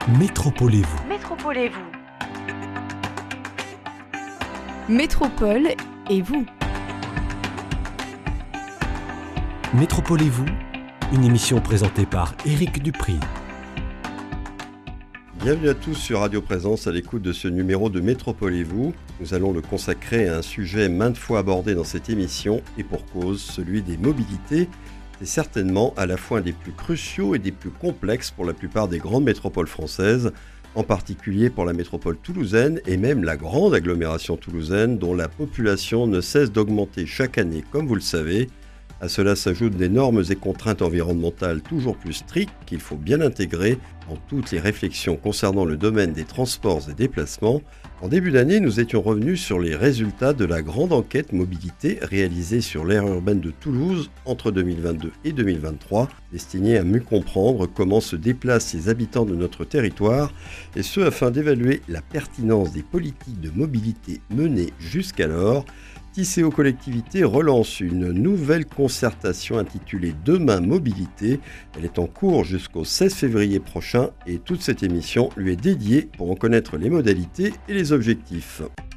Métropolez-vous. Métropolez-vous. Métropole et vous. Métropolez-vous, une émission présentée par Éric Dupri. Bienvenue à tous sur Radio Présence à l'écoute de ce numéro de Métropolez-vous. Nous allons le consacrer à un sujet maintes fois abordé dans cette émission et pour cause, celui des mobilités. C'est certainement à la fois un des plus cruciaux et des plus complexes pour la plupart des grandes métropoles françaises, en particulier pour la métropole toulousaine et même la grande agglomération toulousaine dont la population ne cesse d'augmenter chaque année, comme vous le savez. À cela s'ajoutent des normes et contraintes environnementales toujours plus strictes qu'il faut bien intégrer dans toutes les réflexions concernant le domaine des transports et déplacements. En début d'année, nous étions revenus sur les résultats de la grande enquête mobilité réalisée sur l'aire urbaine de Toulouse entre 2022 et 2023, destinée à mieux comprendre comment se déplacent les habitants de notre territoire, et ce afin d'évaluer la pertinence des politiques de mobilité menées jusqu'alors. Tisséo Collectivité relance une nouvelle concertation intitulée Demain Mobilité. Elle est en cours jusqu'au 16 février prochain et toute cette émission lui est dédiée pour en connaître les modalités et les objectifs.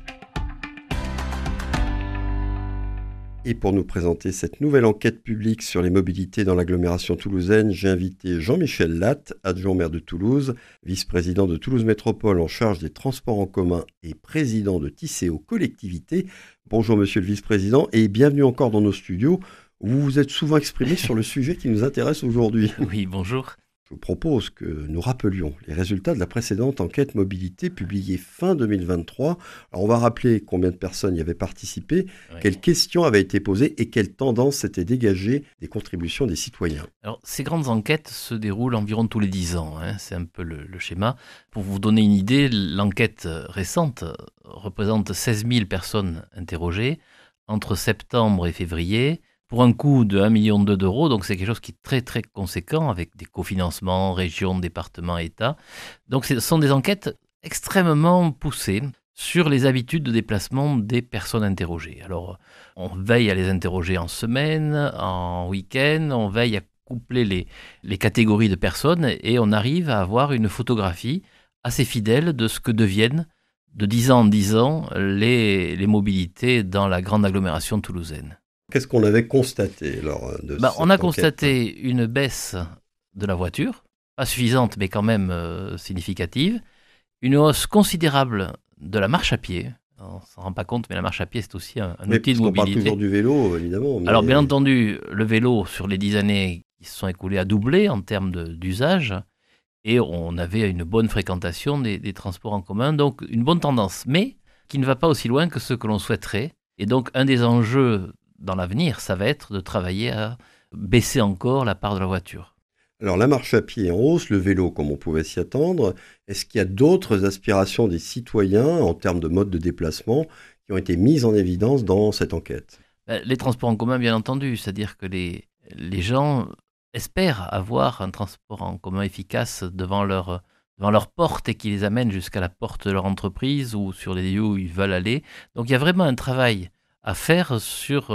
Et pour nous présenter cette nouvelle enquête publique sur les mobilités dans l'agglomération toulousaine, j'ai invité Jean-Michel Latte, adjoint maire de Toulouse, vice-président de Toulouse Métropole en charge des transports en commun et président de Tisséo Collectivité. Bonjour monsieur le vice-président et bienvenue encore dans nos studios où vous vous êtes souvent exprimé sur le sujet qui nous intéresse aujourd'hui. Oui, bonjour. Je vous propose que nous rappelions les résultats de la précédente enquête mobilité publiée fin 2023. Alors on va rappeler combien de personnes y avaient participé, quelles questions avaient été posées et quelles tendances s'étaient dégagées des contributions des citoyens. Alors, ces grandes enquêtes se déroulent environ tous les 10 ans, c'est un peu le schéma. Pour vous donner une idée, l'enquête récente représente 16 000 personnes interrogées entre septembre et février, pour un coût de 1,2 million d'euros, donc c'est quelque chose qui est très très conséquent, avec des cofinancements, régions, départements, État. Donc ce sont des enquêtes extrêmement poussées sur les habitudes de déplacement des personnes interrogées. Alors on veille à les interroger en semaine, en week-end, on veille à coupler les catégories de personnes et on arrive à avoir une photographie assez fidèle de ce que deviennent de 10 ans en 10 ans les mobilités dans la grande agglomération toulousaine. Qu'est-ce qu'on avait constaté lors de cette On a enquête constaté une baisse de la voiture, pas suffisante mais quand même significative, une hausse considérable de la marche à pied. On ne s'en rend pas compte, mais la marche à pied, c'est aussi un outil de mobilité. On parle toujours du vélo, évidemment. Mais... Alors bien entendu, le vélo, sur les 10 années qui se sont écoulées, a doublé en termes d'usage, et on avait une bonne fréquentation des transports en commun, donc une bonne tendance, mais qui ne va pas aussi loin que ce que l'on souhaiterait. Et donc un des enjeux dans l'avenir, ça va être de travailler à baisser encore la part de la voiture. Alors la marche à pied est en hausse, le vélo comme on pouvait s'y attendre. Est-ce qu'il y a d'autres aspirations des citoyens en termes de mode de déplacement qui ont été mises en évidence dans cette enquête ? Les transports en commun, bien entendu, c'est-à-dire que les gens espèrent avoir un transport en commun efficace devant leur porte et qui les amène jusqu'à la porte de leur entreprise ou sur les lieux où ils veulent aller. Donc il y a vraiment un travail à faire sur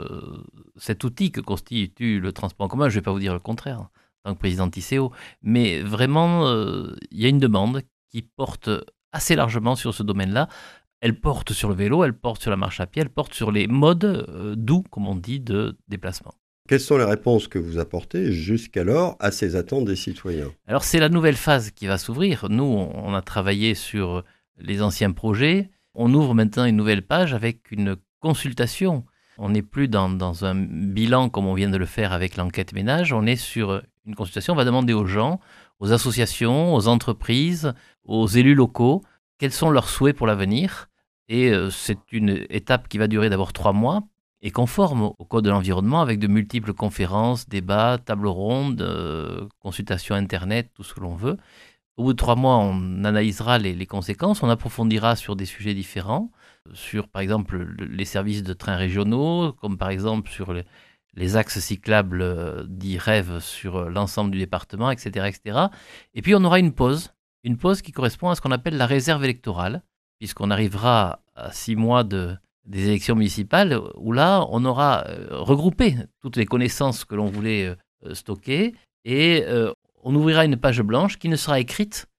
cet outil que constitue le transport en commun. Je ne vais pas vous dire le contraire, en tant que président de Tisséo, mais vraiment, il y a une demande qui porte assez largement sur ce domaine-là. Elle porte sur le vélo, elle porte sur la marche à pied, elle porte sur les modes doux, comme on dit, de déplacement. Quelles sont les réponses que vous apportez jusqu'alors à ces attentes des citoyens ? Alors, c'est la nouvelle phase qui va s'ouvrir. Nous, on a travaillé sur les anciens projets. On ouvre maintenant une nouvelle page avec une consultation. On n'est plus dans un bilan comme on vient de le faire avec l'enquête ménage, on est sur une consultation, on va demander aux gens, aux associations, aux entreprises, aux élus locaux, quels sont leurs souhaits pour l'avenir. Et c'est une étape qui va durer d'abord 3 mois et conforme au Code de l'environnement avec de multiples conférences, débats, tables rondes, consultations internet, tout ce que l'on veut. Au bout de 3 mois, on analysera les conséquences, on approfondira sur des sujets différents, sur par exemple les services de trains régionaux, comme par exemple sur les axes cyclables dits rêves sur l'ensemble du département, etc., etc. Et puis on aura une pause qui correspond à ce qu'on appelle la réserve électorale, puisqu'on arrivera à 6 mois des élections municipales, où là on aura regroupé toutes les connaissances que l'on voulait stocker, et on ouvrira une page blanche qui ne sera écrite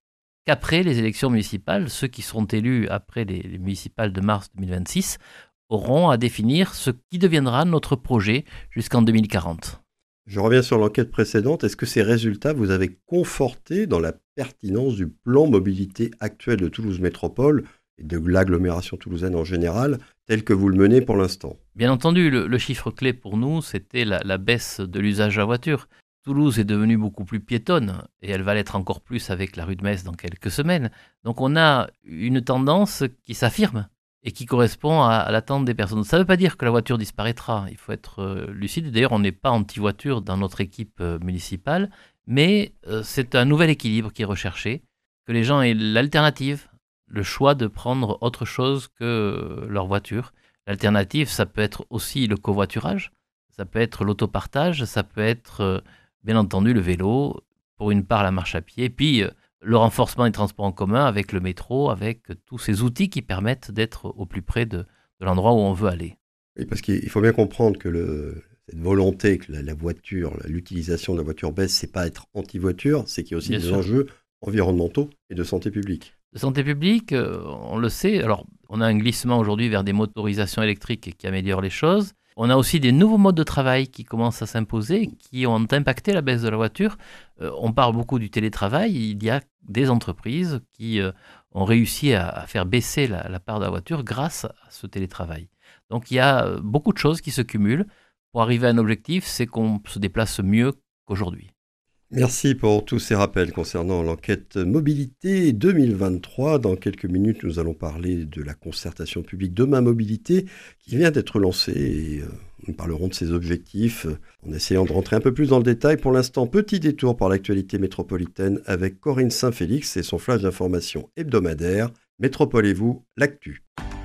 qu'après les élections municipales, ceux qui seront élus après les municipales de mars 2026 auront à définir ce qui deviendra notre projet jusqu'en 2040. Je reviens sur l'enquête précédente. Est-ce que ces résultats vous avez conforté dans la pertinence du plan mobilité actuel de Toulouse Métropole et de l'agglomération toulousaine en général, tel que vous le menez pour l'instant? Bien entendu, le chiffre clé pour nous, c'était la baisse de l'usage de la voiture. Toulouse est devenue beaucoup plus piétonne et elle va l'être encore plus avec la rue de Metz dans quelques semaines. Donc on a une tendance qui s'affirme et qui correspond à l'attente des personnes. Ça ne veut pas dire que la voiture disparaîtra, il faut être lucide. D'ailleurs, on n'est pas anti-voiture dans notre équipe municipale, mais c'est un nouvel équilibre qui est recherché, que les gens aient l'alternative, le choix de prendre autre chose que leur voiture. L'alternative, ça peut être aussi le covoiturage, ça peut être l'autopartage, ça peut être bien entendu le vélo, pour une part la marche à pied, puis le renforcement des transports en commun avec le métro, avec tous ces outils qui permettent d'être au plus près de l'endroit où on veut aller. Oui, parce qu'il faut bien comprendre que cette volonté que la voiture, l'utilisation de la voiture baisse, c'est pas être anti-voiture, c'est qu'il y a aussi des enjeux environnementaux et de santé publique. De santé publique, on le sait. Alors, on a un glissement aujourd'hui vers des motorisations électriques qui améliorent les choses. On a aussi des nouveaux modes de travail qui commencent à s'imposer, qui ont impacté la baisse de la voiture. On parle beaucoup du télétravail. Il y a des entreprises qui ont réussi à faire baisser la part de la voiture grâce à ce télétravail. Donc il y a beaucoup de choses qui se cumulent pour arriver à un objectif, c'est qu'on se déplace mieux qu'aujourd'hui. Merci pour tous ces rappels concernant l'enquête mobilité 2023. Dans quelques minutes, nous allons parler de la concertation publique Demain Mobilité qui vient d'être lancée et nous parlerons de ses objectifs en essayant de rentrer un peu plus dans le détail. Pour l'instant, petit détour par l'actualité métropolitaine avec Corinne Saint-Félix et son flash d'information hebdomadaire. Métropole et vous, l'actu.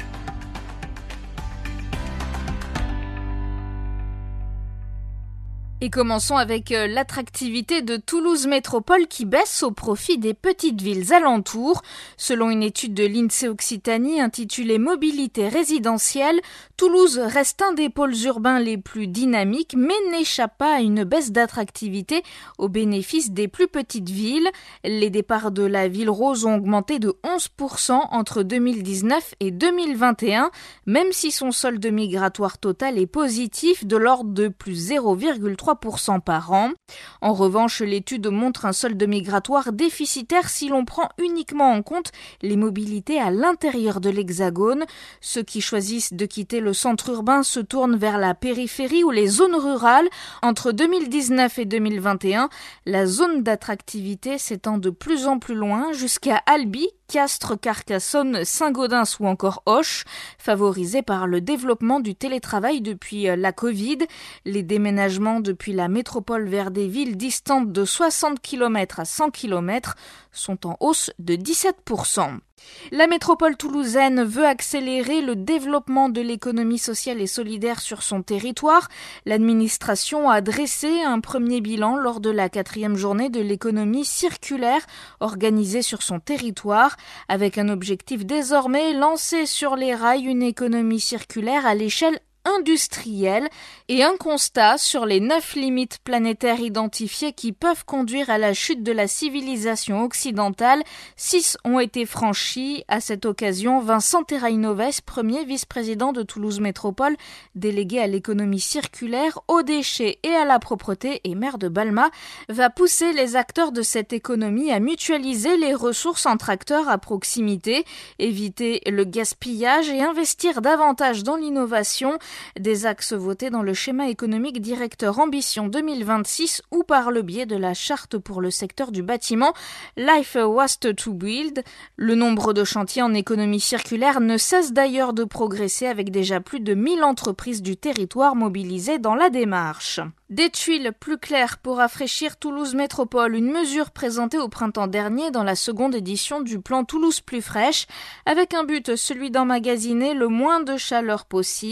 Et commençons avec l'attractivité de Toulouse Métropole qui baisse au profit des petites villes alentours. Selon une étude de l'INSEE Occitanie intitulée Mobilité résidentielle, Toulouse reste un des pôles urbains les plus dynamiques mais n'échappe pas à une baisse d'attractivité au bénéfice des plus petites villes. Les départs de la ville rose ont augmenté de 11% entre 2019 et 2021, même si son solde migratoire total est positif de l'ordre de plus 0,3% par an. En revanche, l'étude montre un solde migratoire déficitaire si l'on prend uniquement en compte les mobilités à l'intérieur de l'Hexagone. Ceux qui choisissent de quitter le centre urbain se tournent vers la périphérie ou les zones rurales. Entre 2019 et 2021, la zone d'attractivité s'étend de plus en plus loin jusqu'à Albi, Castres, Carcassonne, Saint-Gaudens ou encore Auch, favorisés par le développement du télétravail depuis la Covid. Les déménagements depuis la métropole vers des villes distantes de 60 km à 100 km sont en hausse de 17%. La métropole toulousaine veut accélérer le développement de l'économie sociale et solidaire sur son territoire. L'administration a dressé un premier bilan lors de la 4e journée de l'économie circulaire organisée sur son territoire, avec un objectif désormais lancé sur les rails, une économie circulaire à l'échelle industrielle et un constat sur les 9 limites planétaires identifiées qui peuvent conduire à la chute de la civilisation occidentale. 6 ont été franchies. À cette occasion, Vincent Terrainoves, premier vice-président de Toulouse Métropole, délégué à l'économie circulaire, aux déchets et à la propreté et maire de Balma, va pousser les acteurs de cette économie à mutualiser les ressources entre acteurs à proximité, éviter le gaspillage et investir davantage dans l'innovation. Des axes votés dans le schéma économique directeur Ambition 2026 ou par le biais de la charte pour le secteur du bâtiment Life Waste to Build. Le nombre de chantiers en économie circulaire ne cesse d'ailleurs de progresser avec déjà plus de 1000 entreprises du territoire mobilisées dans la démarche. Des tuiles plus claires pour rafraîchir Toulouse Métropole, une mesure présentée au printemps dernier dans la seconde édition du plan Toulouse plus fraîche, avec un but, celui d'emmagasiner le moins de chaleur possible.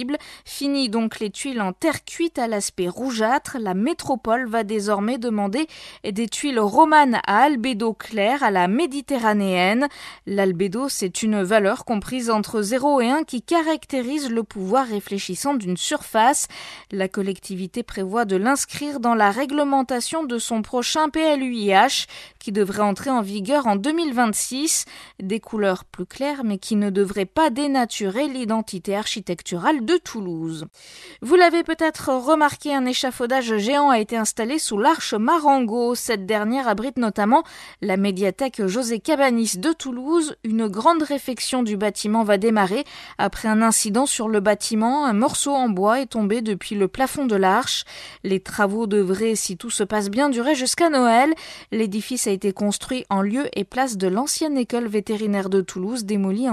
Fini donc les tuiles en terre cuite à l'aspect rougeâtre. La métropole va désormais demander des tuiles romanes à albédo clair à la méditerranéenne. L'albédo, c'est une valeur comprise entre 0 et 1 qui caractérise le pouvoir réfléchissant d'une surface. La collectivité prévoit de l'inscrire dans la réglementation de son prochain PLUiH qui devrait entrer en vigueur en 2026. Des couleurs plus claires mais qui ne devraient pas dénaturer l'identité architecturale de Toulouse. Vous l'avez peut-être remarqué, un échafaudage géant a été installé sous l'arche Marengo. Cette dernière abrite notamment la médiathèque José Cabanis de Toulouse. Une grande réfection du bâtiment va démarrer après un incident sur le bâtiment. Un morceau en bois est tombé depuis le plafond de l'arche. Les travaux devraient, si tout se passe bien, durer jusqu'à Noël. L'édifice a été construit en lieu et place de l'ancienne école vétérinaire de Toulouse, démolie en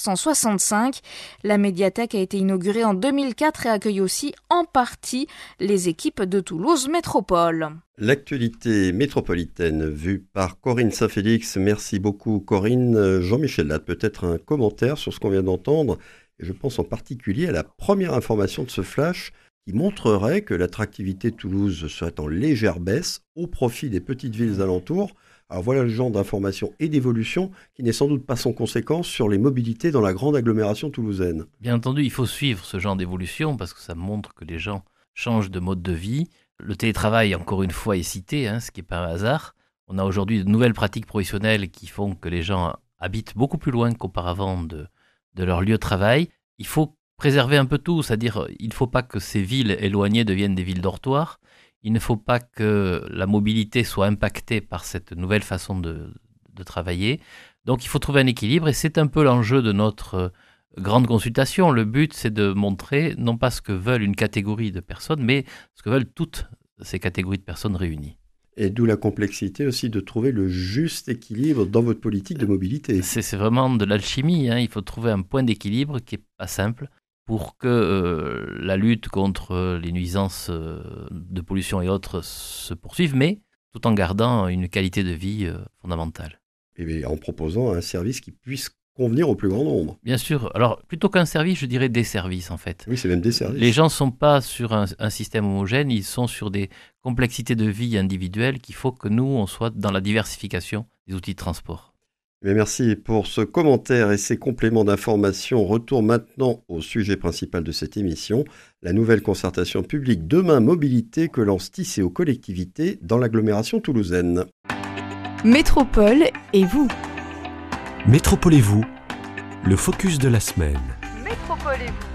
1965. La médiathèque a été inaugurée en 2004 et accueille aussi en partie les équipes de Toulouse Métropole. L'actualité métropolitaine vue par Corinne Saint-Félix. Merci beaucoup Corinne. Jean-Michel Latte, peut-être un commentaire sur ce qu'on vient d'entendre. Et je pense en particulier à la première information de ce flash qui montrerait que l'attractivité de Toulouse serait en légère baisse au profit des petites villes alentours. Alors voilà le genre d'information et d'évolution qui n'est sans doute pas sans conséquence sur les mobilités dans la grande agglomération toulousaine. Bien entendu, il faut suivre ce genre d'évolution parce que ça montre que les gens changent de mode de vie. Le télétravail, encore une fois, est cité, ce qui n'est pas un hasard. On a aujourd'hui de nouvelles pratiques professionnelles qui font que les gens habitent beaucoup plus loin qu'auparavant de leur lieu de travail. Il faut préserver un peu tout, c'est-à-dire il ne faut pas que ces villes éloignées deviennent des villes dortoirs. Il ne faut pas que la mobilité soit impactée par cette nouvelle façon de travailler. Donc il faut trouver un équilibre et c'est un peu l'enjeu de notre grande consultation. Le but, c'est de montrer non pas ce que veulent une catégorie de personnes, mais ce que veulent toutes ces catégories de personnes réunies. Et d'où la complexité aussi de trouver le juste équilibre dans votre politique de mobilité. C'est vraiment de l'alchimie. Il faut trouver un point d'équilibre qui n'est pas simple pour que la lutte contre les nuisances de pollution et autres se poursuive, mais tout en gardant une qualité de vie fondamentale. Et en proposant un service qui puisse convenir au plus grand nombre. Bien sûr. Alors, plutôt qu'un service, je dirais des services, en fait. Oui, c'est même des services. Les gens ne sont pas sur un système homogène, ils sont sur des complexités de vie individuelles qu'il faut que nous, on soit dans la diversification des outils de transport. Mais merci pour ce commentaire et ces compléments d'information. Retour maintenant au sujet principal de cette émission, la nouvelle concertation publique Demain Mobilité que lance Tisséo Collectivité dans l'agglomération toulousaine. Métropole et vous. Métropolez-vous, le focus de la semaine. Métropolez-vous.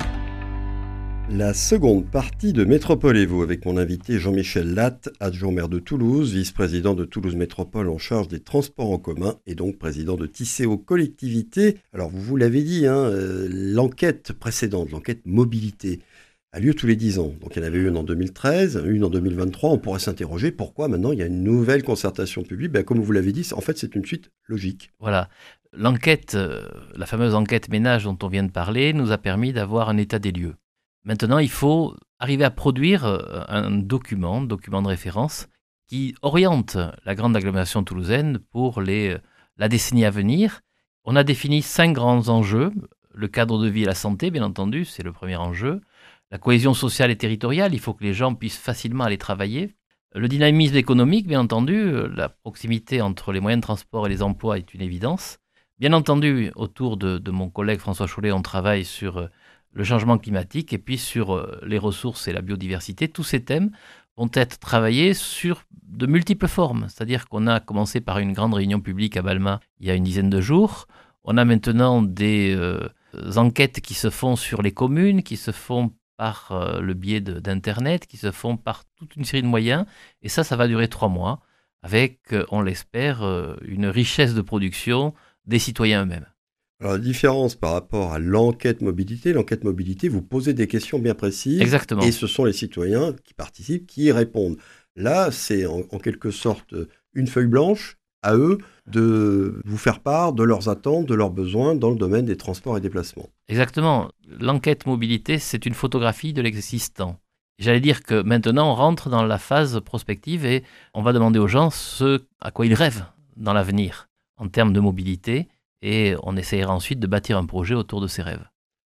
La seconde partie de Métropolez-vous avec mon invité Jean-Michel Latte, adjoint maire de Toulouse, vice-président de Toulouse Métropole en charge des transports en commun et donc président de Tisséo Collectivité. Alors vous l'avez dit, l'enquête précédente, l'enquête mobilité, a lieu tous les 10 ans. Donc il y en avait une en 2013, une en 2023. On pourrait s'interroger pourquoi maintenant il y a une nouvelle concertation publique. Comme vous l'avez dit, en fait c'est une suite logique. Voilà. L'enquête, la fameuse enquête ménage dont on vient de parler, nous a permis d'avoir un état des lieux. Maintenant, il faut arriver à produire un document de référence qui oriente la grande agglomération toulousaine pour la décennie à venir. On a défini 5 grands enjeux. Le cadre de vie et la santé, bien entendu, c'est le premier enjeu. La cohésion sociale et territoriale, il faut que les gens puissent facilement aller travailler. Le dynamisme économique, bien entendu, la proximité entre les moyens de transport et les emplois est une évidence. Bien entendu, autour de mon collègue François Chollet, on travaille sur le changement climatique et puis sur les ressources et la biodiversité. Tous ces thèmes vont être travaillés sur de multiples formes. C'est-à-dire qu'on a commencé par une grande réunion publique à Balma il y a une dizaine de jours. On a maintenant des enquêtes qui se font sur les communes, qui se font par le biais d'Internet, qui se font par toute une série de moyens. Et ça va durer 3 mois avec, on l'espère, une richesse de production des citoyens eux-mêmes. Alors la différence par rapport à l'enquête mobilité, vous posez des questions bien précises. Exactement. Et ce sont les citoyens qui participent, qui y répondent. Là, c'est en quelque sorte une feuille blanche à eux de vous faire part de leurs attentes, de leurs besoins dans le domaine des transports et déplacements. Exactement. L'enquête mobilité, c'est une photographie de l'existant. J'allais dire que maintenant, on rentre dans la phase prospective et on va demander aux gens ce à quoi ils rêvent dans l'avenir en termes de mobilité et on essaiera ensuite de bâtir un projet autour de ces rêves.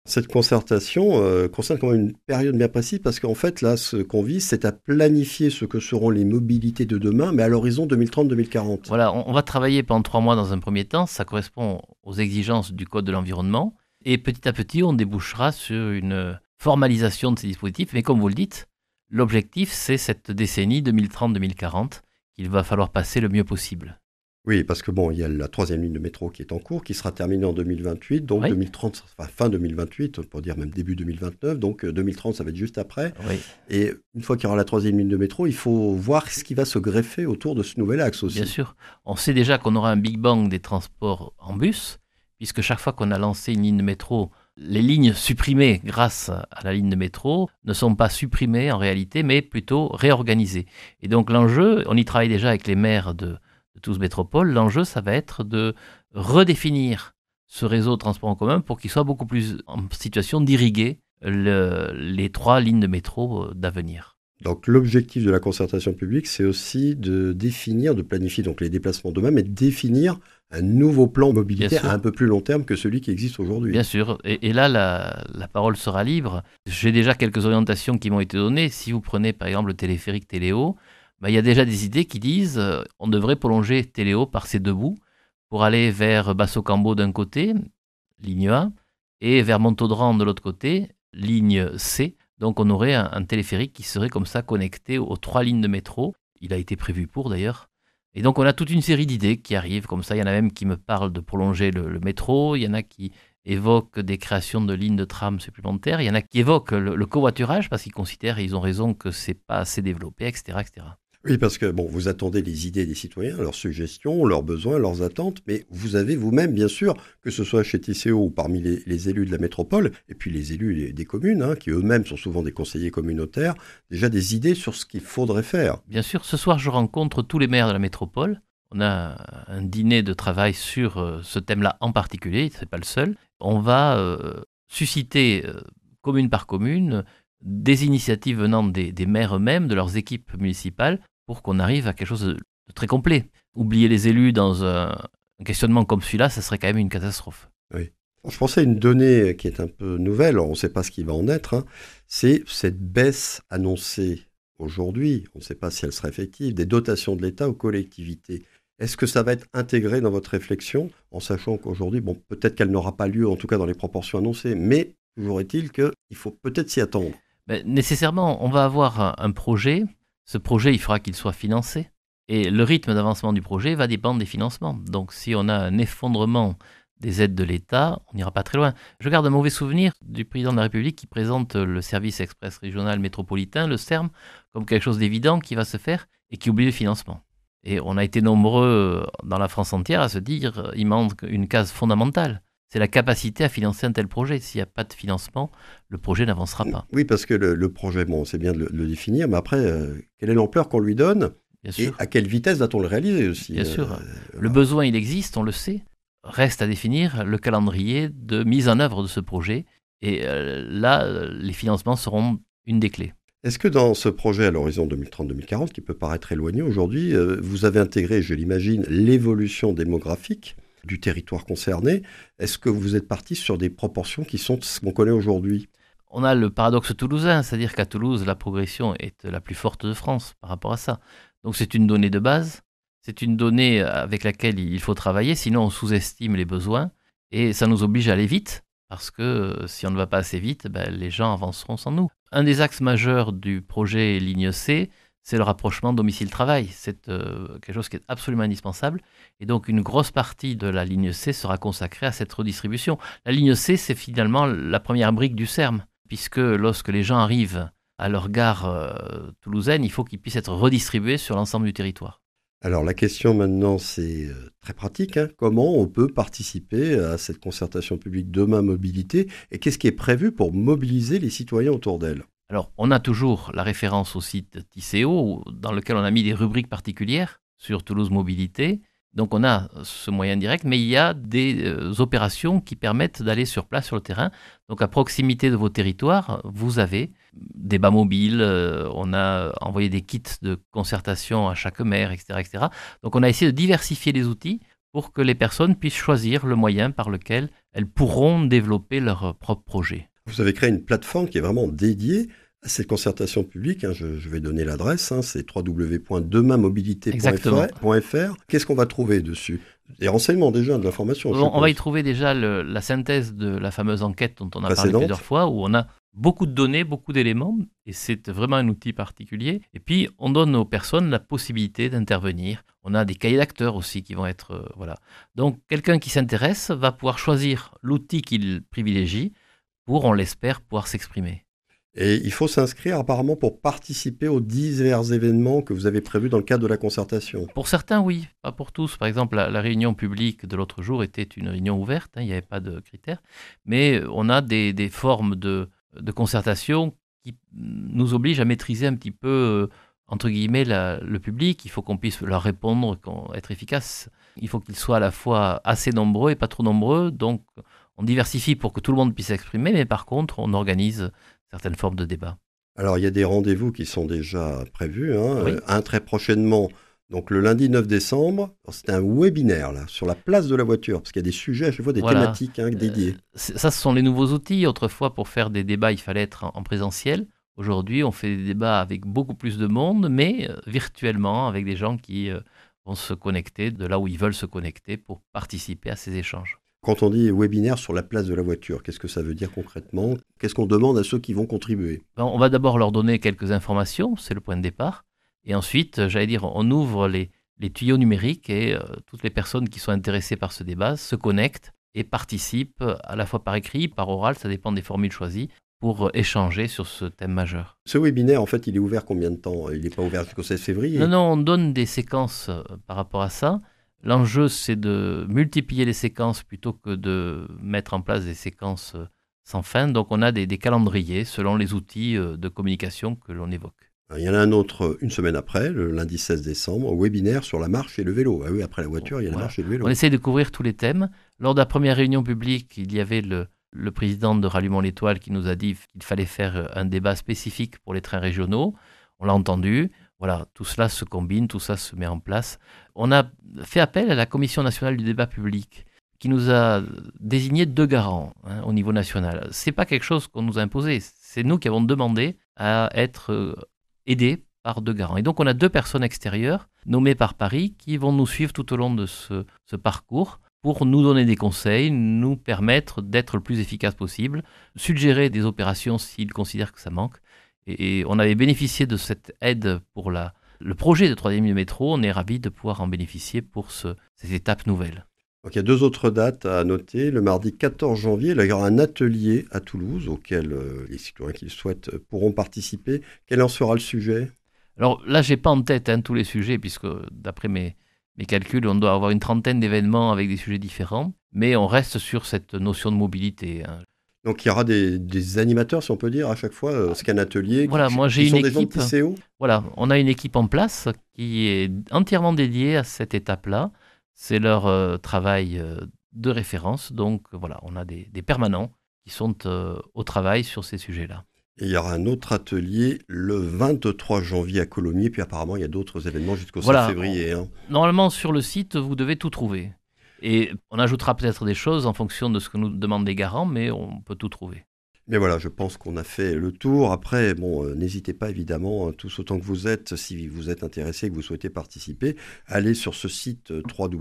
Cette concertation concerne quand même une période bien précise parce qu'en fait, là, ce qu'on vise, c'est à planifier ce que seront les mobilités de demain, mais à l'horizon 2030-2040. Voilà, on va travailler pendant 3 mois dans un premier temps, ça correspond aux exigences du Code de l'environnement, et petit à petit, on débouchera sur une formalisation de ces dispositifs, mais comme vous le dites, l'objectif, c'est cette décennie 2030-2040 qu'il va falloir passer le mieux possible. Oui, parce que bon, il y a la 3e ligne de métro qui est en cours, qui sera terminée en 2028, donc Oui. 2030, enfin fin 2028, on pourrait dire même début 2029, donc 2030, ça va être juste après. Oui. Et une fois qu'il y aura la 3e ligne de métro, il faut voir ce qui va se greffer autour de ce nouvel axe aussi. Bien sûr. On sait déjà qu'on aura un Big Bang des transports en bus, puisque chaque fois qu'on a lancé une ligne de métro, les lignes supprimées grâce à la ligne de métro ne sont pas supprimées en réalité, mais plutôt réorganisées. Et donc l'enjeu, on y travaille déjà avec les maires de Toulouse Métropole, l'enjeu, ça va être de redéfinir ce réseau de transport en commun pour qu'il soit beaucoup plus en situation d'irriguer les 3 lignes de métro d'avenir. Donc l'objectif de la concertation publique, c'est aussi de définir, de planifier donc les déplacements demain, mais de définir un nouveau plan mobilité à un peu plus long terme que celui qui existe aujourd'hui. Bien sûr, et là la parole sera libre. J'ai déjà quelques orientations qui m'ont été données. Si vous prenez par exemple le téléphérique Téléo, il y a déjà des idées qui disent on devrait prolonger Téléo par ses 2 bouts pour aller vers Basso-Cambo d'un côté, ligne A, et vers Montaudran de l'autre côté, ligne C. Donc on aurait un téléphérique qui serait comme ça connecté aux 3 lignes de métro. Il a été prévu pour d'ailleurs. Et donc on a toute une série d'idées qui arrivent comme ça. Il y en a même qui me parlent de prolonger le métro. Il y en a qui évoquent des créations de lignes de tram supplémentaires. Il y en a qui évoquent le covoiturage parce qu'ils considèrent, et ils ont raison, que c'est pas assez développé, etc., etc. Oui, parce que bon, vous attendez les idées des citoyens, leurs suggestions, leurs besoins, leurs attentes, mais vous avez vous-même, bien sûr, que ce soit chez TCO ou parmi les élus de la métropole, et puis les élus des communes, qui eux-mêmes sont souvent des conseillers communautaires, déjà des idées sur ce qu'il faudrait faire. Bien sûr, ce soir, je rencontre tous les maires de la métropole. On a un dîner de travail sur ce thème-là en particulier, ce n'est pas le seul. On va susciter, commune par commune, des initiatives venant des maires eux-mêmes, de leurs équipes municipales, pour qu'on arrive à quelque chose de très complet. Oublier les élus dans un questionnement comme celui-là, ça serait quand même une catastrophe. Oui. Je pensais à une donnée qui est un peu nouvelle, on ne sait pas ce qui va en être, c'est cette baisse annoncée aujourd'hui, on ne sait pas si elle sera effective, des dotations de l'État aux collectivités. Est-ce que ça va être intégré dans votre réflexion, en sachant qu'aujourd'hui, bon, peut-être qu'elle n'aura pas lieu, en tout cas dans les proportions annoncées, mais toujours est-il qu'il faut peut-être s'y attendre. Nécessairement, on va avoir un projet. Ce projet, il faudra qu'il soit financé. Et le rythme d'avancement du projet va dépendre des financements. Donc si on a un effondrement des aides de l'État, on n'ira pas très loin. Je garde un mauvais souvenir du président de la République qui présente le service express régional métropolitain, le SERM, comme quelque chose d'évident qui va se faire et qui oublie le financement. Et on a été nombreux dans la France entière à se dire il manque une case fondamentale. C'est la capacité à financer un tel projet. S'il n'y a pas de financement, le projet n'avancera pas. Oui, parce que le projet, bon, c'est bien de le définir, mais après, quelle est l'ampleur qu'on lui donne ? Bien sûr. Et à quelle vitesse va-t-on le réaliser aussi ? Bien sûr. Le besoin, il existe, on le sait. Reste à définir le calendrier de mise en œuvre de ce projet. Et là, les financements seront une des clés. Est-ce que dans ce projet à l'horizon 2030-2040, qui peut paraître éloigné aujourd'hui, vous avez intégré, je l'imagine, l'évolution démographique du territoire concerné? Est-ce que vous êtes parti sur des proportions qui sont ce qu'on connaît aujourd'hui? On a le paradoxe toulousain, c'est-à-dire qu'à Toulouse, la progression est la plus forte de France par rapport à ça. Donc c'est une donnée de base, c'est une donnée avec laquelle il faut travailler, sinon on sous-estime les besoins et ça nous oblige à aller vite, parce que si on ne va pas assez vite, les gens avanceront sans nous. Un des axes majeurs du projet Ligne C, c'est le rapprochement domicile-travail. C'est quelque chose qui est absolument indispensable. Et donc, une grosse partie de la ligne C sera consacrée à cette redistribution. La ligne C, c'est finalement la première brique du SERM, puisque lorsque les gens arrivent à leur gare toulousaine, il faut qu'ils puissent être redistribués sur l'ensemble du territoire. Alors, la question maintenant, c'est très pratique. Comment on peut participer à cette concertation publique Demain Mobilité? Et qu'est-ce qui est prévu pour mobiliser les citoyens autour d'elle? Alors, on a toujours la référence au site TICO, dans lequel on a mis des rubriques particulières sur Toulouse Mobilité. Donc, on a ce moyen direct, mais il y a des opérations qui permettent d'aller sur place, sur le terrain. Donc, à proximité de vos territoires, vous avez des bas mobiles, on a envoyé des kits de concertation à chaque maire, etc., etc. Donc, on a essayé de diversifier les outils pour que les personnes puissent choisir le moyen par lequel elles pourront développer leur propre projet. Vous avez créé une plateforme qui est vraiment dédiée à cette concertation publique. Je vais donner l'adresse, c'est www.demainmobilité.fr. Qu'est-ce qu'on va trouver dessus ? Des renseignements déjà, de l'information. On va y trouver déjà la synthèse de la fameuse enquête dont on a parlé plusieurs fois, où on a beaucoup de données, beaucoup d'éléments, et c'est vraiment un outil particulier. Et puis, on donne aux personnes la possibilité d'intervenir. On a des cahiers d'acteurs aussi qui vont être... voilà. Donc, quelqu'un qui s'intéresse va pouvoir choisir l'outil qu'il privilégie pour, on l'espère, pouvoir s'exprimer. Et il faut s'inscrire apparemment pour participer aux divers événements que vous avez prévus dans le cadre de la concertation. Pour certains, oui, pas pour tous. Par exemple, la réunion publique de l'autre jour était une réunion ouverte, il n'y avait pas de critères. Mais on a des formes de concertation qui nous obligent à maîtriser un petit peu, entre guillemets, le public. Il faut qu'on puisse leur répondre, être efficace. Il faut qu'ils soient à la fois assez nombreux et pas trop nombreux. Donc, on diversifie pour que tout le monde puisse s'exprimer, mais par contre, on organise certaines formes de débat. Alors, il y a des rendez-vous qui sont déjà prévus. Oui. Un très prochainement, donc le lundi 9 décembre. C'est un webinaire là, sur la place de la voiture, parce qu'il y a des sujets, à chaque fois, des thématiques dédiées. Ça, ce sont les nouveaux outils. Autrefois, pour faire des débats, il fallait être en présentiel. Aujourd'hui, on fait des débats avec beaucoup plus de monde, mais virtuellement, avec des gens qui vont se connecter de là où ils veulent se connecter pour participer à ces échanges. Quand on dit webinaire sur la place de la voiture, qu'est-ce que ça veut dire concrètement ? Qu'est-ce qu'on demande à ceux qui vont contribuer ? On va d'abord leur donner quelques informations, c'est le point de départ. Et ensuite, on ouvre les tuyaux numériques et toutes les personnes qui sont intéressées par ce débat se connectent et participent à la fois par écrit, par oral, ça dépend des formules choisies, pour échanger sur ce thème majeur. Ce webinaire, en fait, il est ouvert combien de temps ? Il n'est pas ouvert jusqu'au 16 février ? Non, on donne des séquences par rapport à ça. L'enjeu, c'est de multiplier les séquences plutôt que de mettre en place des séquences sans fin. Donc, on a des calendriers selon les outils de communication que l'on évoque. Il y en a un autre une semaine après, le lundi 16 décembre, webinaire sur la marche et le vélo. Ah oui, après la voiture, il y a la marche et le vélo. On essaie de couvrir tous les thèmes. Lors de la première réunion publique, il y avait le président de Rallumons l'Étoile qui nous a dit qu'il fallait faire un débat spécifique pour les trains régionaux. On l'a entendu. Voilà, tout cela se combine, tout ça se met en place. On a fait appel à la Commission nationale du débat public qui nous a désigné 2 garants au niveau national. Ce n'est pas quelque chose qu'on nous a imposé, c'est nous qui avons demandé à être aidés par 2 garants. Et donc on a 2 personnes extérieures nommées par Paris qui vont nous suivre tout au long de ce parcours pour nous donner des conseils, nous permettre d'être le plus efficace possible, suggérer des opérations s'ils considèrent que ça manque. Et on avait bénéficié de cette aide pour le projet de 3e ligne de métro. On est ravis de pouvoir en bénéficier pour cette étape nouvelle. Donc, il y a 2 autres dates à noter. Le mardi 14 janvier, il y aura un atelier à Toulouse auquel les citoyens qui le souhaitent pourront participer. Quel en sera le sujet ? Alors là, je n'ai pas en tête tous les sujets, puisque d'après mes calculs, on doit avoir une 30aine d'événements avec des sujets différents. Mais on reste sur cette notion de mobilité. Donc il y aura des animateurs, si on peut dire, à chaque fois, c'est qu'un atelier. Voilà, moi j'ai qui une sont équipe. Des gens de TCO. Voilà, on a une équipe en place qui est entièrement dédiée à cette étape-là. C'est leur travail de référence. Donc voilà, on a des permanents qui sont au travail sur ces sujets-là. Et il y aura un autre atelier le 23 janvier à Colomiers. Puis apparemment, il y a d'autres événements jusqu'au 7 février. Normalement, sur le site, vous devez tout trouver. Et on ajoutera peut-être des choses en fonction de ce que nous demandent les garants, mais on peut tout trouver. Mais voilà, je pense qu'on a fait le tour. Après, n'hésitez pas évidemment, tous autant que vous êtes, si vous êtes intéressé et que vous souhaitez participer, allez sur ce site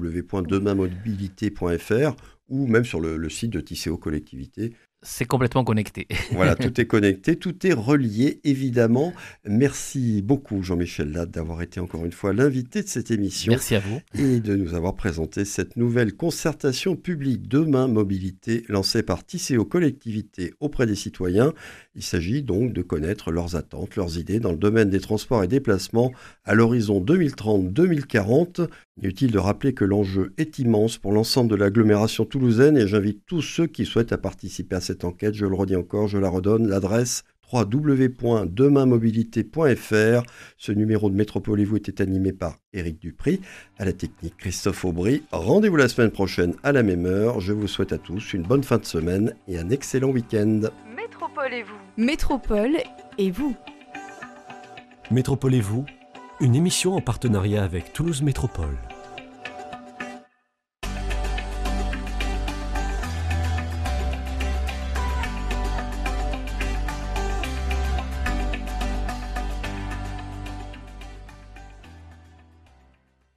www.demainmobilité.fr ou même sur le site de TCO Collectivité. C'est complètement connecté. Voilà, tout est connecté, tout est relié, évidemment. Merci beaucoup, Jean-Michel Latte, d'avoir été encore une fois l'invité de cette émission. Merci à vous. Et de nous avoir présenté cette nouvelle concertation publique Demain Mobilité, lancée par TCO Collectivité auprès des citoyens. Il s'agit donc de connaître leurs attentes, leurs idées dans le domaine des transports et déplacements à l'horizon 2030-2040. Il est utile de rappeler que l'enjeu est immense pour l'ensemble de l'agglomération toulousaine et j'invite tous ceux qui souhaitent à participer à cette enquête. Je le redis encore, je la redonne, l'adresse www.demainmobilité.fr. Ce numéro de Métropole et vous était animé par Éric Dupry, à la technique Christophe Aubry. Rendez-vous la semaine prochaine à la même heure. Je vous souhaite à tous une bonne fin de semaine et un excellent week-end. Métropole et vous. Métropole et vous. Métropole et vous, une émission en partenariat avec Toulouse Métropole.